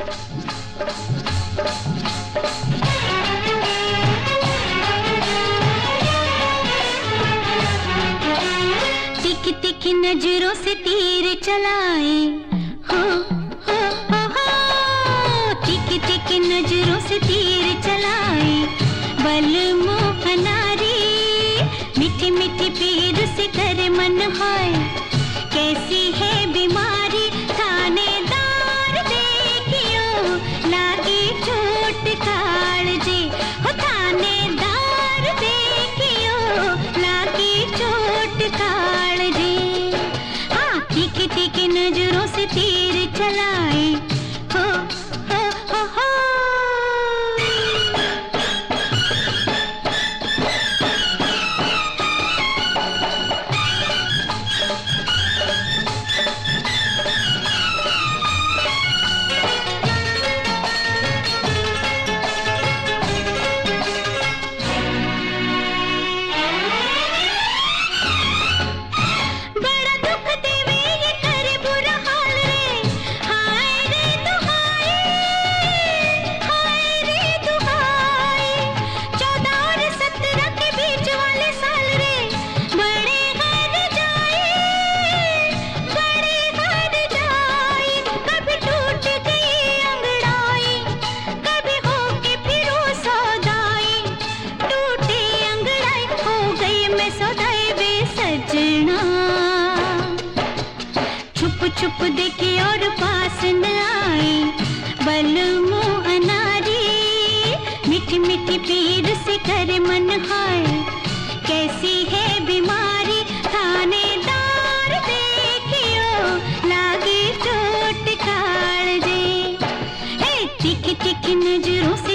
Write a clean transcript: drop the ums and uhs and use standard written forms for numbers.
तिखी तिखी नजरों से तीर चलाए, हो तिखी तिखी नजरों से तीर चलाए, बलमुख नारी मीठी मीठी पीर से कर मन है, कैसी है बीमारी थानेदार देखियो, लागी चोट कालजे हो थानेदार देखियो, लागी चोट कालजे। हाँ तीखी तीखी नजरों से तीर चलाए, हो हो। छुप देखे और पास न आए, बलमुख अनारी मीठी मीठी पीर से कर मन है, कैसी है बीमारी थानेदार देखियो, लागे चोट कालजे। हे तीखी तीखी नजरों से